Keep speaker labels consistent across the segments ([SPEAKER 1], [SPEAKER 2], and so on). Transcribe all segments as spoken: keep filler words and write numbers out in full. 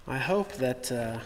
[SPEAKER 1] I hope that uh,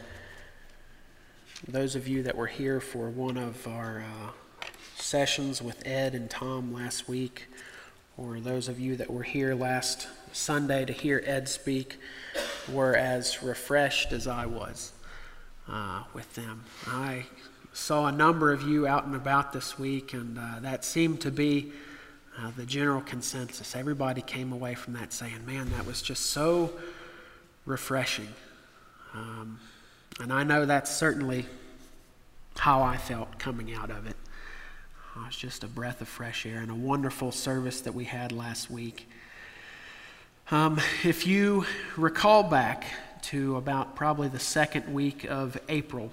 [SPEAKER 1] those of you that were here for one of our uh, sessions with Ed and Tom last week, or those of you that were here last Sunday to hear Ed speak, were as refreshed as I was uh, with them. I saw a number of you out and about this week, and uh, that seemed to be uh, the general consensus. Everybody came away from that saying, man, that was just so refreshing. Um, and I know that's certainly how I felt coming out of it. Uh, it's just a breath of fresh air and a wonderful service that we had last week. Um, if you recall back to about probably the second week of April,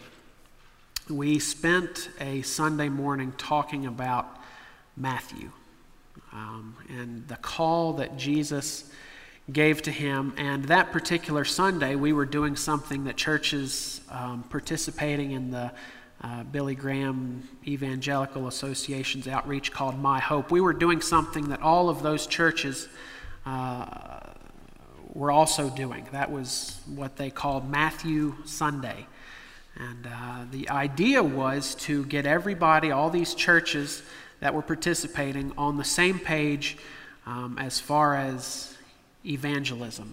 [SPEAKER 1] we spent a Sunday morning talking about Matthew um, and the call that Jesus gave to him. And that particular Sunday, we were doing something that churches um, participating in the uh, Billy Graham Evangelical Association's outreach called My Hope. We were doing something that all of those churches uh, were also doing. That was what they called Matthew Sunday. And uh, the idea was to get everybody, all these churches that were participating, on the same page um, as far as evangelism,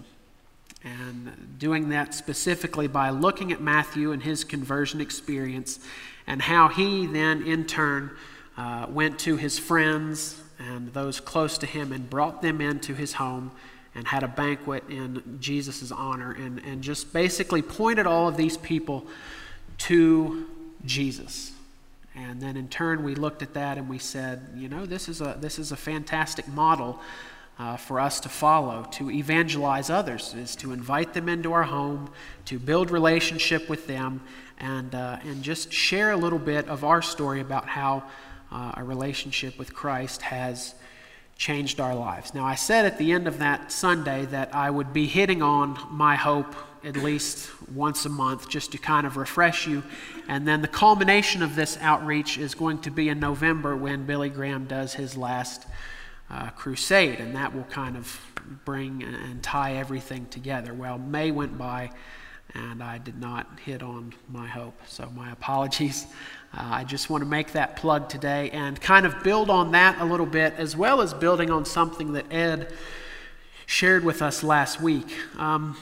[SPEAKER 1] and doing that specifically by looking at Matthew and his conversion experience and how he then in turn uh, went to his friends and those close to him and brought them into his home and had a banquet in Jesus' honor, and, and just basically pointed all of these people to Jesus. And then in turn we looked at that and we said, you know, this is a this is a fantastic model Uh, for us to follow, to evangelize others, is to invite them into our home, to build relationship with them, and uh, and just share a little bit of our story about how uh, a relationship with Christ has changed our lives. Now, I said at the end of that Sunday that I would be hitting on My Hope at least once a month just to kind of refresh you, and then the culmination of this outreach is going to be in November when Billy Graham does his last Uh, crusade, and that will kind of bring and tie everything together. Well, May went by and I did not hit on My Hope, so my apologies. Uh, I just want to make that plug today and kind of build on that a little bit, as well as building on something that Ed shared with us last week. Um,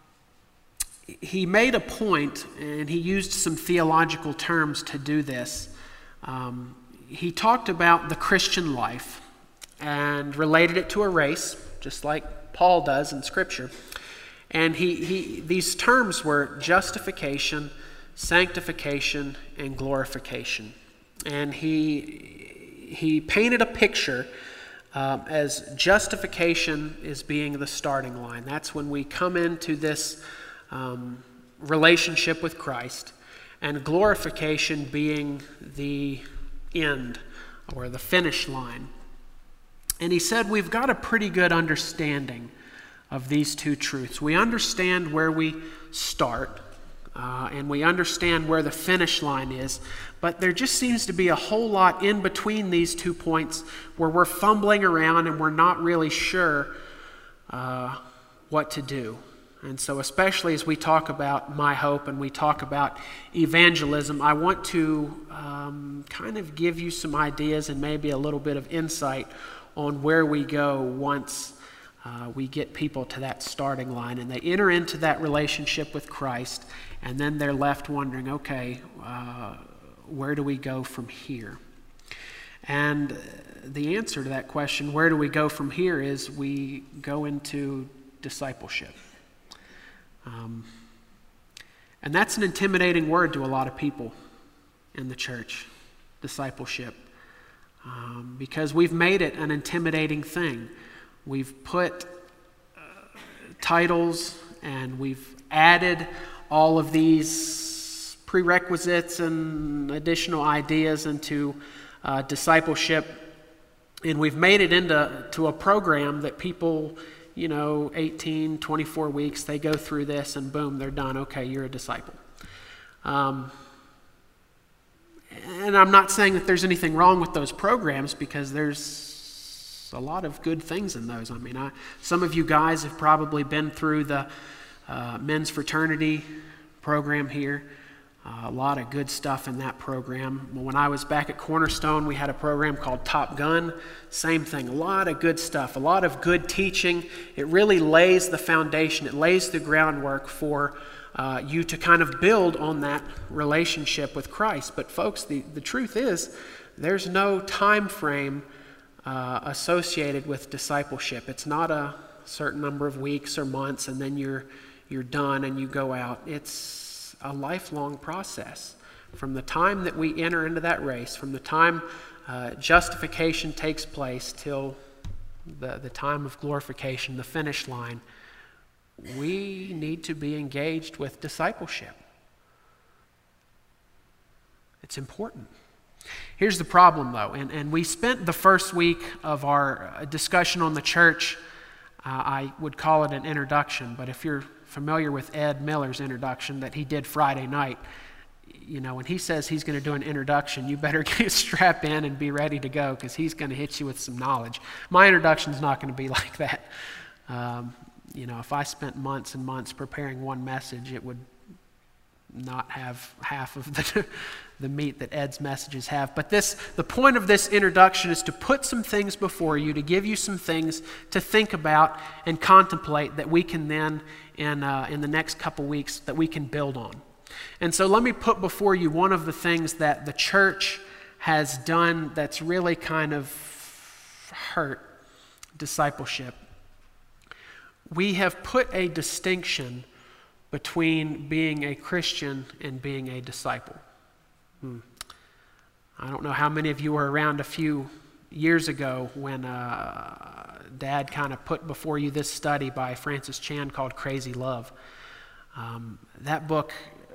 [SPEAKER 1] he made a point, and he used some theological terms to do this. Um, he talked about the Christian life and related it to a race, just like Paul does in Scripture. And he, he these terms were justification, sanctification, and glorification. And he he painted a picture um, as justification is being the starting line. That's when we come into this um, relationship with Christ, and glorification being the end or the finish line. And he said we've got a pretty good understanding of these two truths. We understand where we start, uh, and we understand where the finish line is, but there just seems to be a whole lot in between these two points where we're fumbling around and we're not really sure uh, what to do. And so especially as we talk about My Hope and we talk about evangelism, I want to um, kind of give you some ideas and maybe a little bit of insight on where we go once uh, we get people to that starting line and they enter into that relationship with Christ, and then they're left wondering, okay, uh, where do we go from here? And the answer to that question, where do we go from here, is we go into discipleship. Um, and that's an intimidating word to a lot of people in the church, discipleship. Um, because we've made it an intimidating thing. We've put uh, titles and we've added all of these prerequisites and additional ideas into uh, discipleship, and we've made it into to a program that people, you know, eighteen, twenty-four weeks, they go through this and boom, they're done. Okay, you're a disciple. Um, And I'm not saying that there's anything wrong with those programs, because there's a lot of good things in those. I mean, I, some of you guys have probably been through the uh, men's fraternity program here. Uh, a lot of good stuff in that program. When I was back at Cornerstone, we had a program called Top Gun. Same thing, a lot of good stuff, a lot of good teaching. It really lays the foundation, it lays the groundwork for uh, you to kind of build on that relationship with Christ. But folks, the, the truth is, there's no time frame uh, associated with discipleship. It's not a certain number of weeks or months and then you're you're done and you go out. It's a lifelong process. From the time that we enter into that race, from the time uh, justification takes place till the, the time of glorification, the finish line, we need to be engaged with discipleship. It's important. Here's the problem, though, and, and we spent the first week of our discussion on the church, uh, I would call it an introduction, but if you're familiar with Ed Miller's introduction that he did Friday night, you know, when he says he's going to do an introduction, you better get strap in and be ready to go because he's going to hit you with some knowledge. My introduction's not going to be like that. Um, you know, if I spent months and months preparing one message, it would not have half of the the meat that Ed's messages have. But this, the point of this introduction is to put some things before you, to give you some things to think about and contemplate that we can then, in uh, in the next couple weeks, that we can build on. And so let me put before you one of the things that the church has done that's really kind of hurt discipleship. We have put a distinction between being a Christian and being a disciple. Hmm. I don't know how many of you were around a few years ago when uh, Dad kind of put before you this study by Francis Chan called Crazy Love. Um, that book,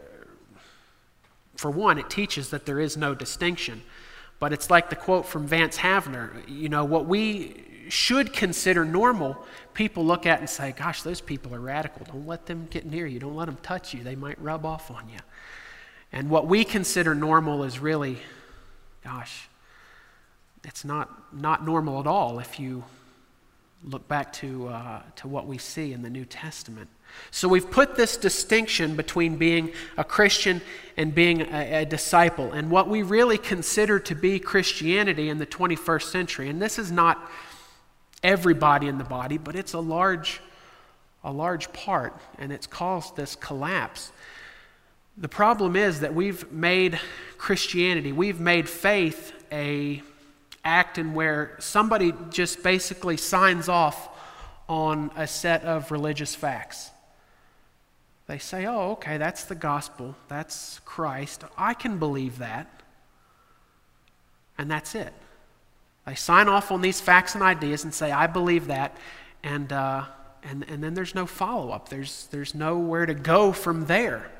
[SPEAKER 1] for one, it teaches that there is no distinction. But it's like the quote from Vance Havner, you know, what we should consider normal, people look at and say, gosh, those people are radical. Don't let them get near you. Don't let them touch you. They might rub off on you. And what we consider normal is really, gosh, it's not, not normal at all if you look back to, uh, to what we see in the New Testament. So we've put this distinction between being a Christian and being a, a disciple, and what we really consider to be Christianity in the twenty-first century. And this is not everybody in the body, but it's a large, a large part, and it's caused this collapse. The problem is that we've made Christianity, we've made faith a act in where somebody just basically signs off on a set of religious facts. They say, oh, okay, that's the gospel, that's Christ, I can believe that, and that's it. They sign off on these facts and ideas and say, I believe that, and uh, and, and then there's no follow-up. There's, there's nowhere to go from there.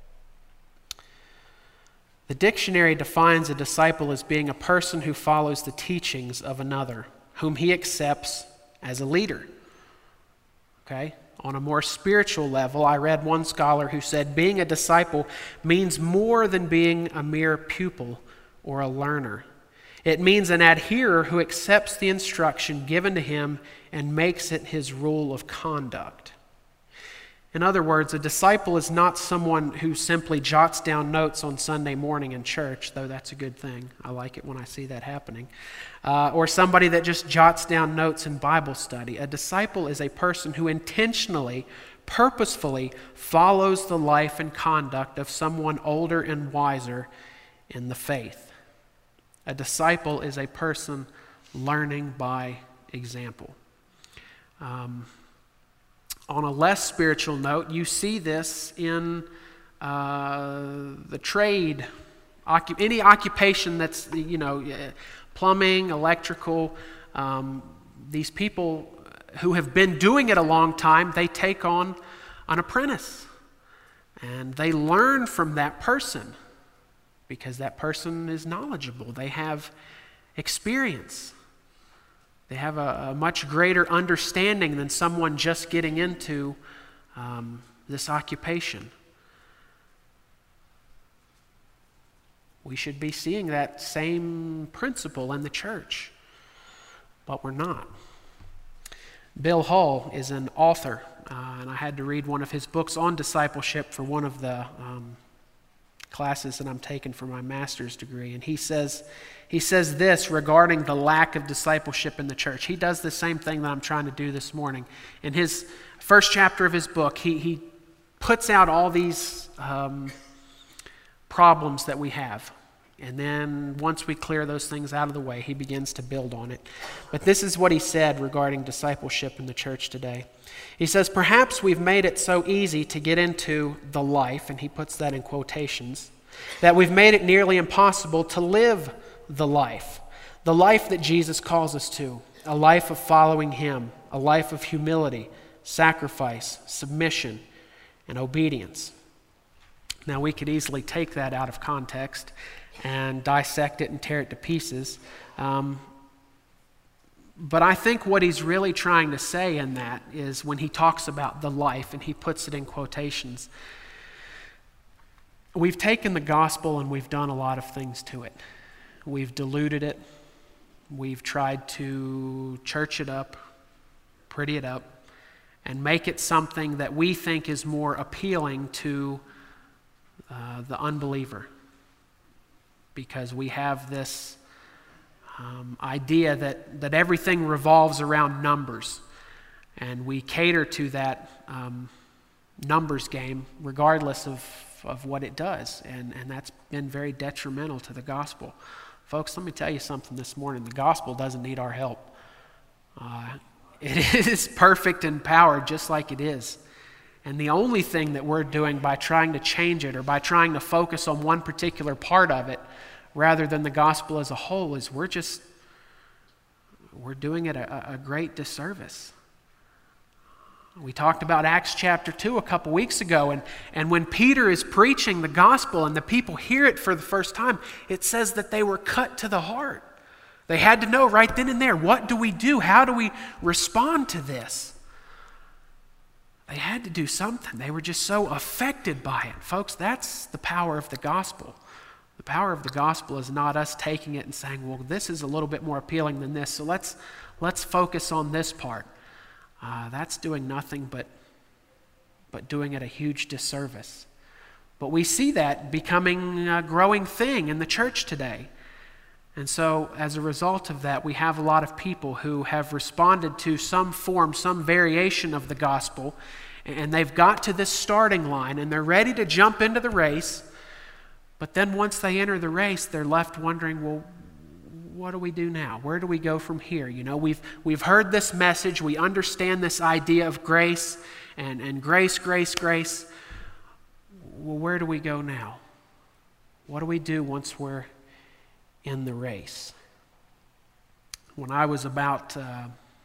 [SPEAKER 1] The dictionary defines a disciple as being a person who follows the teachings of another, whom he accepts as a leader. Okay? On a more spiritual level, I read one scholar who said, being a disciple means more than being a mere pupil or a learner. It means an adherer who accepts the instruction given to him and makes it his rule of conduct. In other words, a disciple is not someone who simply jots down notes on Sunday morning in church, though that's a good thing. I like it when I see that happening. Uh, or somebody that just jots down notes in Bible study. A disciple is a person who intentionally, purposefully follows the life and conduct of someone older and wiser in the faith. A disciple is a person learning by example. Um, On a less spiritual note, you see this in uh, the trade, occup- any occupation that's, you know, plumbing, electrical. Um, these people who have been doing it a long time, they take on an apprentice. And they learn from that person because that person is knowledgeable. They have experience. They have a, a much greater understanding than someone just getting into um, this occupation. We should be seeing that same principle in the church, but we're not. Bill Hull is an author, uh, and I had to read one of his books on discipleship for one of the um, classes that I'm taking for my master's degree. And he says, he says this regarding the lack of discipleship in the church. He does the same thing that I'm trying to do this morning. In his first chapter of his book, he, he puts out all these um, problems that we have. And then once we clear those things out of the way, he begins to build on it. But this is what he said regarding discipleship in the church today. He says, perhaps we've made it so easy to get into the life, and he puts that in quotations, that we've made it nearly impossible to live the life, the life that Jesus calls us to, a life of following him, a life of humility, sacrifice, submission, and obedience. Now, we could easily take that out of context and dissect it and tear it to pieces. Um, but I think what he's really trying to say in that is when he talks about the life, and he puts it in quotations, we've taken the gospel and we've done a lot of things to it. We've diluted it. We've tried to church it up, pretty it up, and make it something that we think is more appealing to uh, the unbeliever. Because we have this um, idea that, that everything revolves around numbers. And we cater to that um, numbers game regardless of, of what it does. And, and that's been very detrimental to the gospel. Folks, let me tell you something this morning. The gospel doesn't need our help. Uh, it is perfect in power just like it is. And the only thing that we're doing by trying to change it or by trying to focus on one particular part of it rather than the gospel as a whole is we're just, we're doing it a, a great disservice. We talked about Acts chapter two a couple weeks ago, and, and when Peter is preaching the gospel and the people hear it for the first time, it says that they were cut to the heart. They had to know right then and there, what do we do? How do we respond to this? They had to do something. They were just so affected by it. Folks, that's the power of the gospel. The power of the gospel is not us taking it and saying, well, this is a little bit more appealing than this, so let's, let's focus on this part. Uh, that's doing nothing but, but doing it a huge disservice. But we see that becoming a growing thing in the church today. And so as a result of that, we have a lot of people who have responded to some form, some variation of the gospel, and they've got to this starting line and they're ready to jump into the race. But then once they enter the race, they're left wondering, well, what do we do now? Where do we go from here? You know, we've we've heard this message. We understand this idea of grace and, and grace, grace, grace. Well, where do we go now? What do we do once we're in the race? When I was about, uh,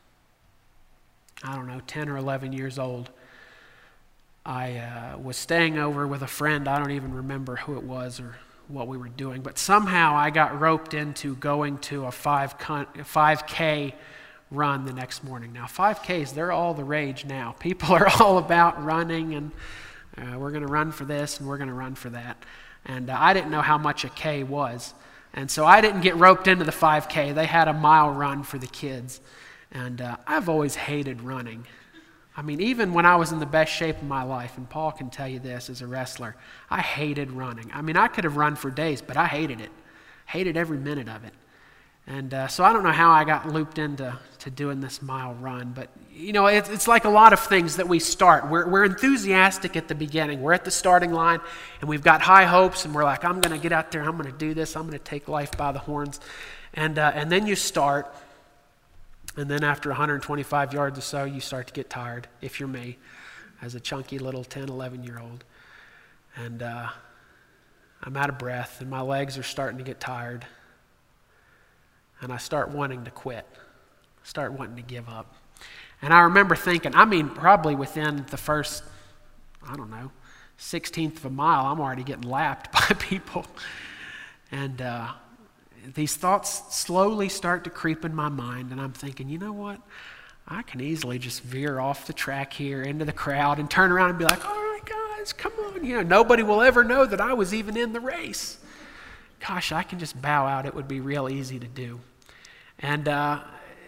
[SPEAKER 1] I don't know, ten or eleven years old, I uh, was staying over with a friend. I don't even remember who it was or what we were doing, but somehow I got roped into going to a five K run the next morning. Now, five Ks, they're all the rage now. People are all about running, and uh, we're going to run for this, and we're going to run for that. And uh, I didn't know how much a K was, and so I didn't get roped into the five K. They had a mile run for the kids, and uh, I've always hated running. I mean, even when I was in the best shape of my life, and Paul can tell you this as a wrestler, I hated running. I mean, I could have run for days, but I hated it. Hated every minute of it. And uh, so I don't know how I got looped into to doing this mile run, but, you know, it, it's like a lot of things that we start. We're, we're enthusiastic at the beginning. We're at the starting line, and we've got high hopes, and we're like, I'm going to get out there, I'm going to do this, I'm going to take life by the horns. And uh, and then you start. And then after one hundred twenty-five yards or so, you start to get tired, if you're me, as a chunky little ten, eleven-year-old. And uh, I'm out of breath, and my legs are starting to get tired. And I start wanting to quit, start wanting to give up. And I remember thinking, I mean, probably within the first, I don't know, sixteenth of a mile, I'm already getting lapped by people. And uh these thoughts slowly start to creep in my mind, and I'm thinking, you know what? I can easily just veer off the track here into the crowd and turn around and be like, all right, guys, come on. You know, nobody will ever know that I was even in the race. Gosh, I can just bow out. It would be real easy to do. And, uh,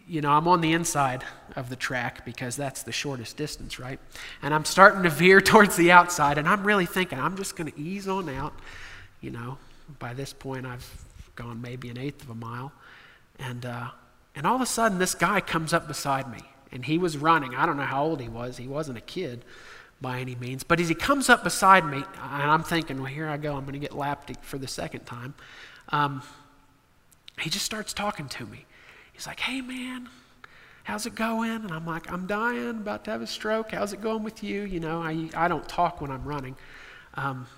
[SPEAKER 1] you know, I'm on the inside of the track because that's the shortest distance, right? And I'm starting to veer towards the outside, and I'm really thinking, I'm just going to ease on out. You know, by this point, I've gone maybe an eighth of a mile. And, uh, and all of a sudden, this guy comes up beside me, and he was running. I don't know how old he was. He wasn't a kid by any means. But as he comes up beside me, and I'm thinking, well, here I go. I'm going to get lapped for the second time. Um, he just starts talking to me. He's like, hey, man, how's it going? And I'm like, I'm dying, about to have a stroke. How's it going with you? You know, I, I don't talk when I'm running. Um,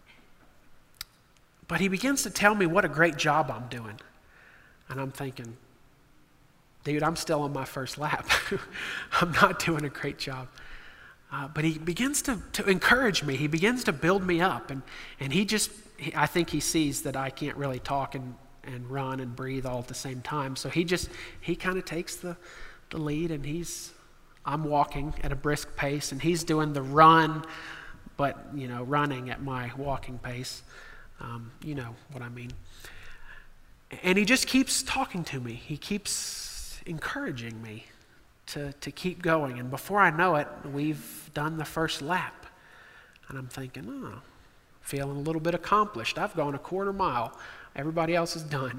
[SPEAKER 1] but he begins to tell me what a great job I'm doing. And I'm thinking, dude, I'm still on my first lap. I'm not doing a great job. Uh, but he begins to, to encourage me. He begins to build me up. And, and he just, he, I think he sees that I can't really talk and and run and breathe all at the same time. So he just, he kind of takes the, the lead, and he's, I'm walking at a brisk pace, and he's doing the run, but, you know, running at my walking pace. Um, you know what I mean. And he just keeps talking to me. He keeps encouraging me to, to keep going. And before I know it, we've done the first lap. And I'm thinking, oh, feeling a little bit accomplished. I've gone a quarter mile. Everybody else is done.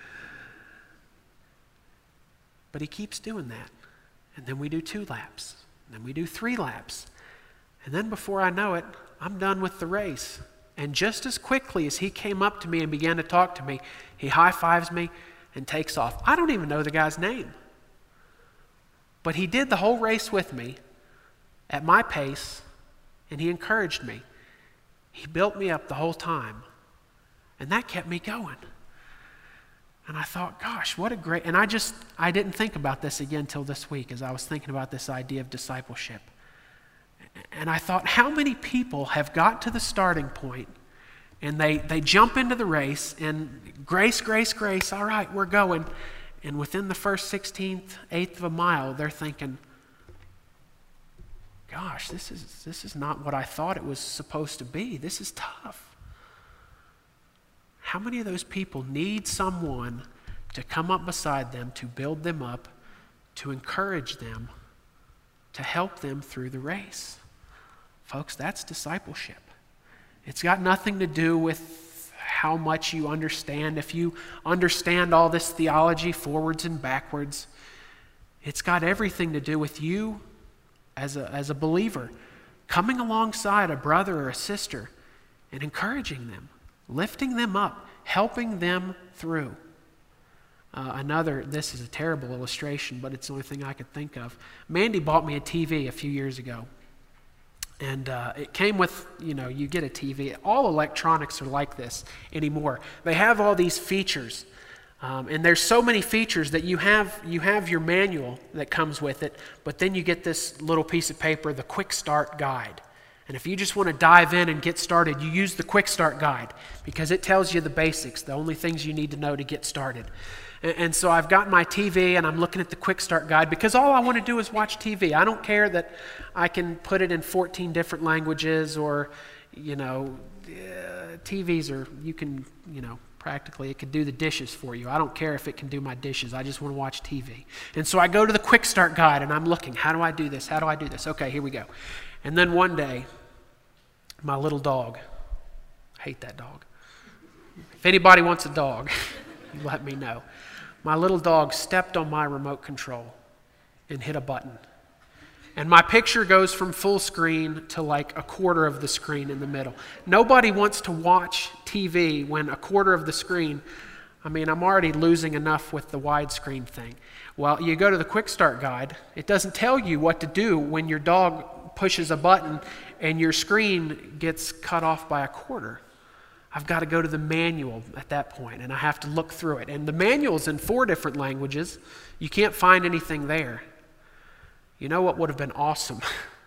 [SPEAKER 1] But he keeps doing that. And then we do two laps. And then we do three laps. And then before I know it, I'm done with the race. And just as quickly as he came up to me and began to talk to me, he high-fives me and takes off. I don't even know the guy's name. But he did the whole race with me at my pace, and he encouraged me. He built me up the whole time. And that kept me going. And I thought, gosh, what a great, and I just, I didn't think about this again until this week as I was thinking about this idea of discipleship. And I thought, how many people have got to the starting point and they, they jump into the race and grace, grace, grace, all right, we're going. And within the first sixteenth, eighth of a mile, they're thinking, gosh, this is, this is not what I thought it was supposed to be. This is tough. How many of those people need someone to come up beside them, to build them up, to encourage them, to help them through the race? Folks, that's discipleship. It's got nothing to do with how much you understand. If you understand all this theology forwards and backwards, it's got everything to do with you as a, as a believer coming alongside a brother or a sister and encouraging them, lifting them up, helping them through. Uh, another, this is a terrible illustration, but it's the only thing I could think of. Mandy bought me a T V a few years ago. And uh, it came with, you know, you get a T V. All electronics are like this anymore. They have all these features. Um, and there's so many features that you have, you have your manual that comes with it, but then you get this little piece of paper, the Quick Start Guide. And if you just want to dive in and get started, you use the Quick Start Guide because it tells you the basics, the only things you need to know to get started. And, and so I've got my T V and I'm looking at the Quick Start Guide because all I want to do is watch T V. I don't care that I can put it in fourteen different languages or, you know, uh, T Vs are, you can, you know, practically it could do the dishes for you. I don't care if it can do my dishes. I just want to watch T V. And so I go to the Quick Start Guide and I'm looking, how do I do this? How do I do this? Okay, here we go. And then one day, my little dog, I hate that dog. If anybody wants a dog, you let me know. My little dog stepped on my remote control and hit a button. And my picture goes from full screen to like a quarter of the screen in the middle. Nobody wants to watch T V when a quarter of the screen, I mean, I'm already losing enough with the widescreen thing. Well, you go to the Quick Start Guide. It doesn't tell you what to do when your dog pushes a button and your screen gets cut off by a quarter. I've got to go to the manual at that point, and I have to look through it. And the manual's in four different languages. You can't find anything there. You know what would have been awesome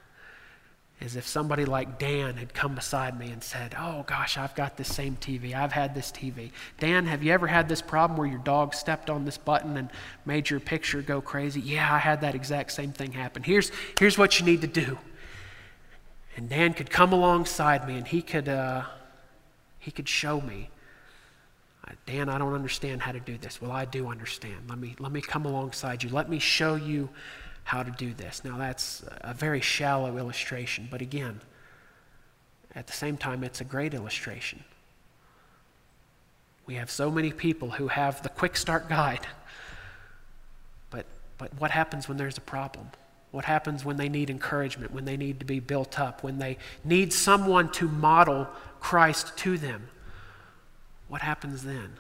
[SPEAKER 1] is if somebody like Dan had come beside me and said, oh gosh, I've got this same T V. I've had this T V. Dan, have you ever had this problem where your dog stepped on this button and made your picture go crazy? Yeah, I had that exact same thing happen. Here's, here's what you need to do. And Dan could come alongside me and he could, uh, he could show me Dan, I don't understand how to do this. Well, I do understand. Let me, let me come alongside you. Let me show you how to do this. Now, that's a very shallow illustration, but again, at the same time, it's a great illustration. We have so many people who have the quick start guide, but, but what happens when there's a problem? What happens when they need encouragement, when they need to be built up, when they need someone to model Christ to them? What happens then?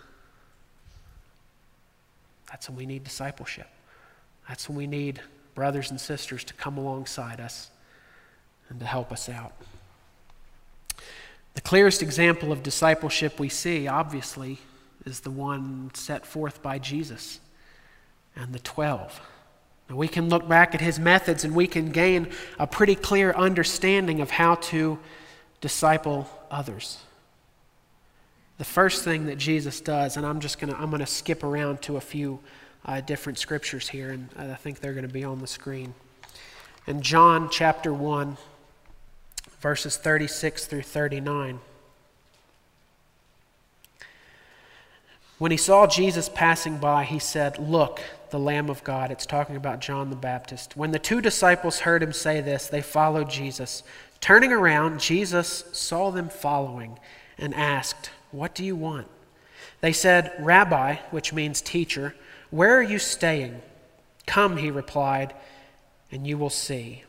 [SPEAKER 1] That's when we need discipleship. That's when we need brothers and sisters to come alongside us and to help us out. The clearest example of discipleship we see, obviously, is the one set forth by Jesus and the twelve. Now, we can look back at his methods and we can gain a pretty clear understanding of how to disciple others. The first thing that Jesus does, and I'm just going to I'm going to skip around to a few uh, different scriptures here, and I think they're going to be on the screen. In John chapter one, verses thirty-six through thirty-nine. When he saw Jesus passing by, he said, "Look, the Lamb of God." It's talking about John the Baptist. When the two disciples heard him say this, they followed Jesus. Turning around, Jesus saw them following and asked, "What do you want?" They said, "Rabbi," which means teacher, "where are you staying?" "Come," he replied, "and you will see."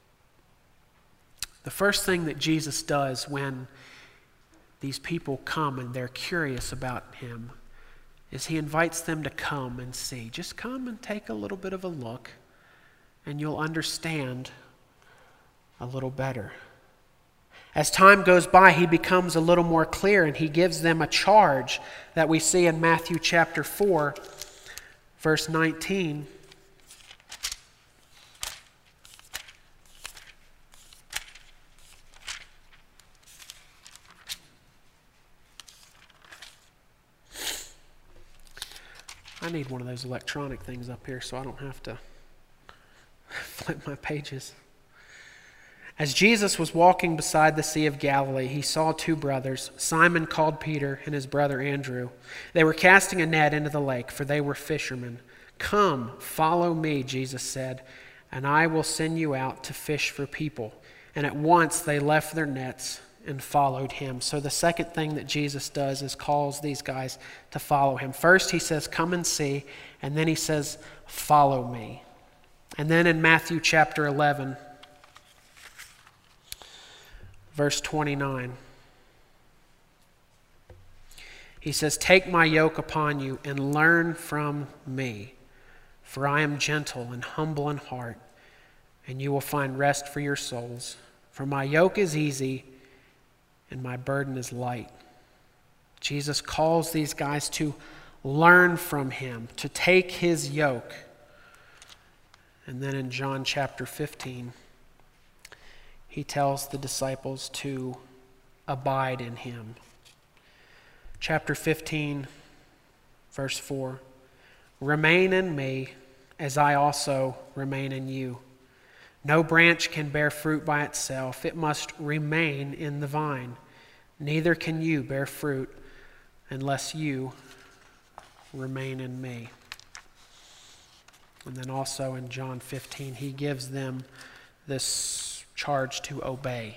[SPEAKER 1] The first thing that Jesus does when these people come and they're curious about him is he invites them to come and see. Just come and take a little bit of a look, and you'll understand a little better. As time goes by, he becomes a little more clear, and he gives them a charge that we see in Matthew chapter four, verse nineteen. I need one of those electronic things up here so I don't have to flip my pages. As Jesus was walking beside the Sea of Galilee, he saw two brothers, Simon called Peter and his brother Andrew. They were casting a net into the lake, for they were fishermen. "Come, follow me," Jesus said, "and I will send you out to fish for people." And at once they left their nets and followed him. So the second thing that Jesus does is calls these guys to follow him. First he says, "Come and see," and then he says, "Follow me." And then in Matthew chapter eleven, verse twenty-nine, he says, "Take my yoke upon you and learn from me, for I am gentle and humble in heart, and you will find rest for your souls. For my yoke is easy and my burden is light." Jesus calls these guys to learn from him, to take his yoke. And then in John chapter fifteen, he tells the disciples to abide in him. Chapter fifteen, verse four, "Remain in me as I also remain in you. No branch can bear fruit by itself. It must remain in the vine. Neither can you bear fruit unless you remain in me." And then also in John fifteen, he gives them this charge to obey.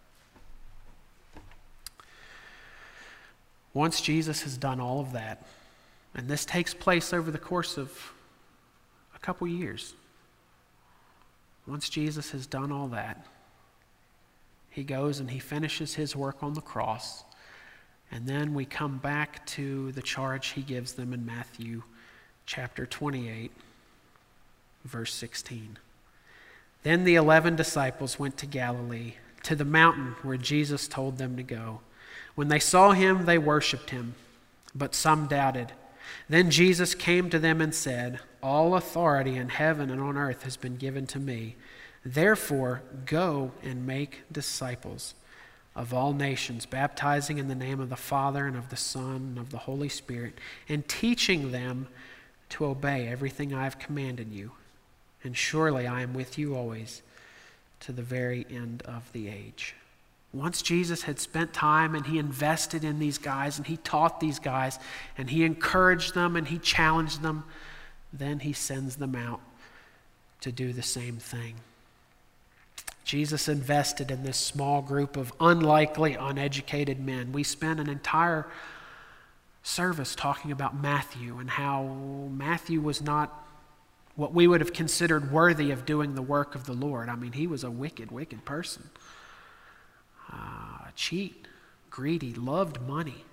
[SPEAKER 1] Once Jesus has done all of that, and this takes place over the course of a couple years, once Jesus has done all that, he goes and he finishes his work on the cross, and then we come back to the charge he gives them in Matthew chapter twenty-eight, verse sixteen. "Then the eleven disciples went to Galilee, to the mountain where Jesus told them to go. When they saw him, they worshipped him, but some doubted. Then Jesus came to them and said, 'All authority in heaven and on earth has been given to me. Therefore, go and make disciples of all nations, baptizing in the name of the Father and of the Son and of the Holy Spirit, and teaching them to obey everything I have commanded you. And surely I am with you always to the very end of the age.'" Once Jesus had spent time and he invested in these guys and he taught these guys and he encouraged them and he challenged them, then he sends them out to do the same thing. Jesus invested in this small group of unlikely, uneducated men. We spent an entire service talking about Matthew and how Matthew was not what we would have considered worthy of doing the work of the Lord. I mean, he was a wicked, wicked person. Uh, cheat, greedy, loved money.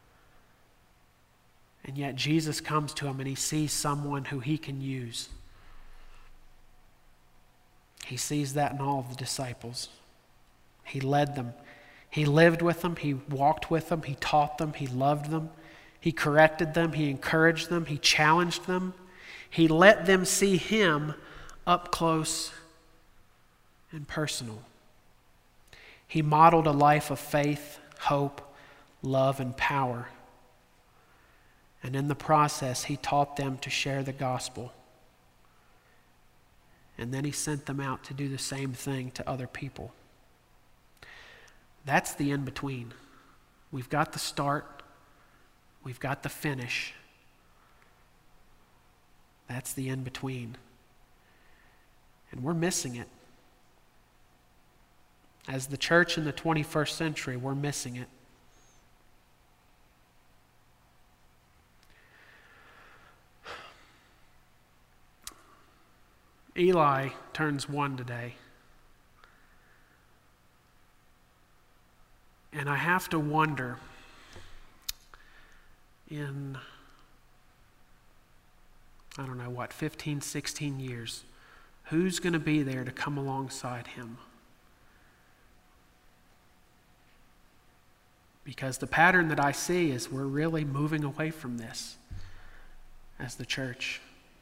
[SPEAKER 1] And yet Jesus comes to him and he sees someone who he can use. He sees that in all of the disciples. He led them. He lived with them. He walked with them. He taught them. He loved them. He corrected them. He encouraged them. He challenged them. He let them see him up close and personal. He modeled a life of faith, hope, love, and power. And in the process, he taught them to share the gospel. And then he sent them out to do the same thing to other people. That's the in-between. We've got the start. We've got the finish. That's the in-between. And we're missing it. As the church in the twenty-first century, we're missing it. Eli turns one today. And I have to wonder, in, I don't know what, fifteen, sixteen years, who's going to be there to come alongside him? Because the pattern that I see is we're really moving away from this as the church.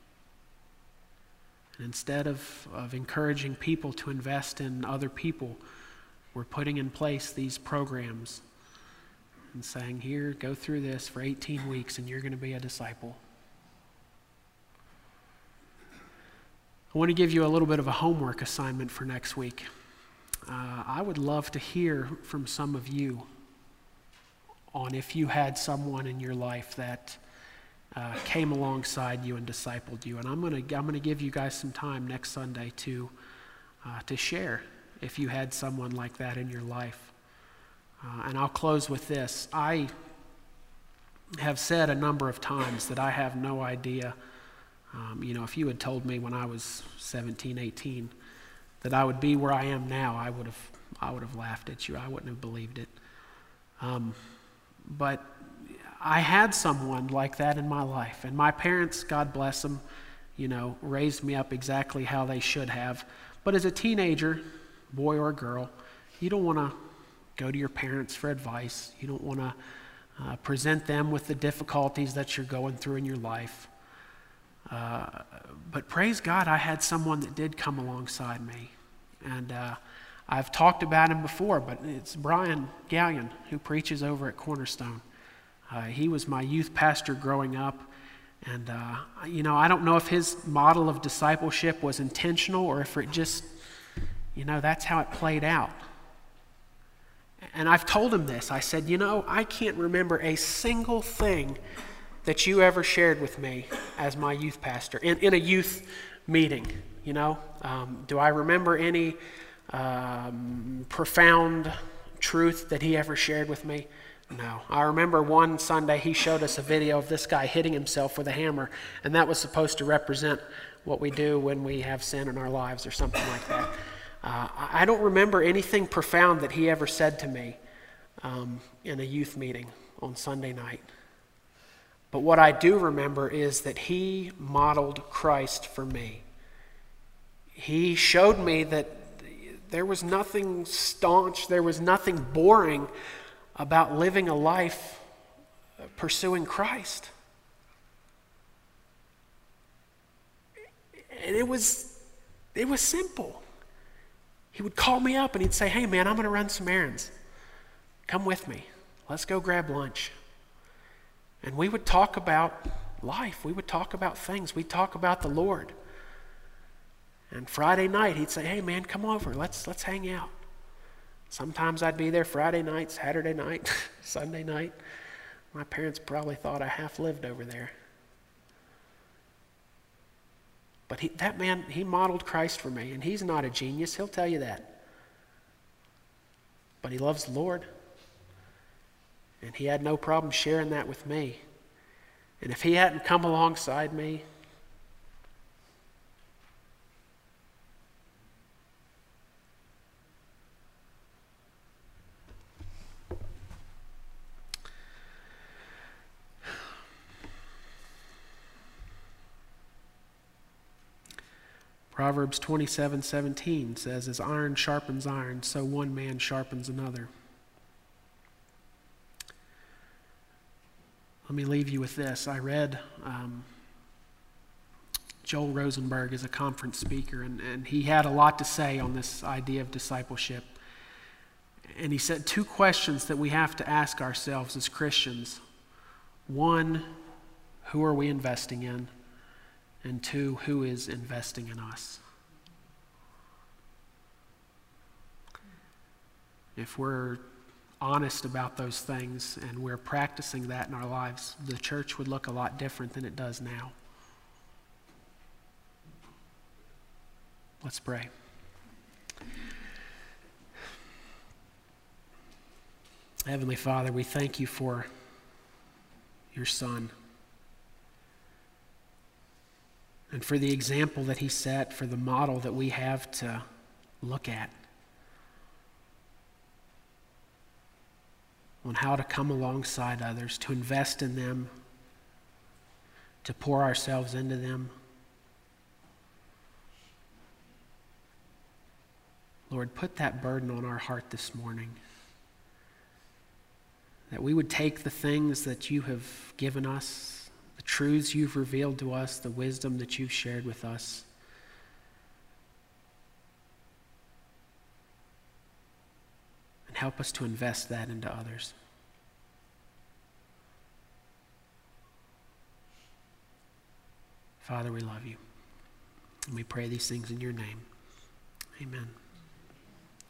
[SPEAKER 1] And instead of, of encouraging people to invest in other people, we're putting in place these programs and saying, here, go through this for eighteen weeks and you're going to be a disciple. I want to give you a little bit of a homework assignment for next week. Uh, I would love to hear from some of you on if you had someone in your life that uh, came alongside you and discipled you. And I'm going to I'm going to give you guys some time next Sunday to uh, to share if you had someone like that in your life. Uh, and I'll close with this. I have said a number of times that I have no idea. Um, you know, if you had told me when I was seventeen, eighteen that I would be where I am now, I would have I would have laughed at you. I wouldn't have believed it. Um, But I had someone like that in my life. And my parents, God bless them, you know, raised me up exactly how they should have. But as a teenager, boy or girl, you don't want to go to your parents for advice. You don't want to uh, present them with the difficulties that you're going through in your life. Uh, but praise God, I had someone that did come alongside me. And uh I've talked about him before, but it's Brian Gallion who preaches over at Cornerstone. Uh, he was my youth pastor growing up, and uh, you know, I don't know if his model of discipleship was intentional or if it just, you know, that's how it played out. And I've told him this. I said, you know, I can't remember a single thing that you ever shared with me as my youth pastor in, in a youth meeting. You know, um, do I remember any Um, profound truth that he ever shared with me? No. I remember one Sunday he showed us a video of this guy hitting himself with a hammer, and that was supposed to represent what we do when we have sin in our lives or something like that. Uh, I don't remember anything profound that he ever said to me um, in a youth meeting on Sunday night. But what I do remember is that he modeled Christ for me. He showed me that there was nothing staunch, there was nothing boring about living a life pursuing Christ. And it was, it was simple. He would call me up and he'd say, hey man, I'm going to run some errands. Come with me. Let's go grab lunch. And we would talk about life. We would talk about things. We'd talk about the Lord. And Friday night, he'd say, hey man, come over, let's let's hang out. Sometimes I'd be there Friday night, Saturday night, Sunday night. My parents probably thought I half lived over there. But he, that man, he modeled Christ for me, and he's not a genius, he'll tell you that. But he loves the Lord, and he had no problem sharing that with me. And if he hadn't come alongside me, Proverbs twenty-seven seventeen says, as iron sharpens iron, so one man sharpens another. Let me leave you with this. I read um, Joel Rosenberg is a conference speaker, and, and he had a lot to say on this idea of discipleship. And he said two questions that we have to ask ourselves as Christians. One, who are we investing in? And two, who is investing in us? If we're honest about those things and we're practicing that in our lives, the church would look a lot different than it does now. Let's pray. Heavenly Father, we thank you for your Son and for the example that he set, for the model that we have to look at on how to come alongside others, to invest in them, to pour ourselves into them. Lord, put that burden on our heart this morning, that we would take the things that you have given us, the truths you've revealed to us, the wisdom that you've shared with us, and help us to invest that into others. Father, we love you, and we pray these things in your name. Amen.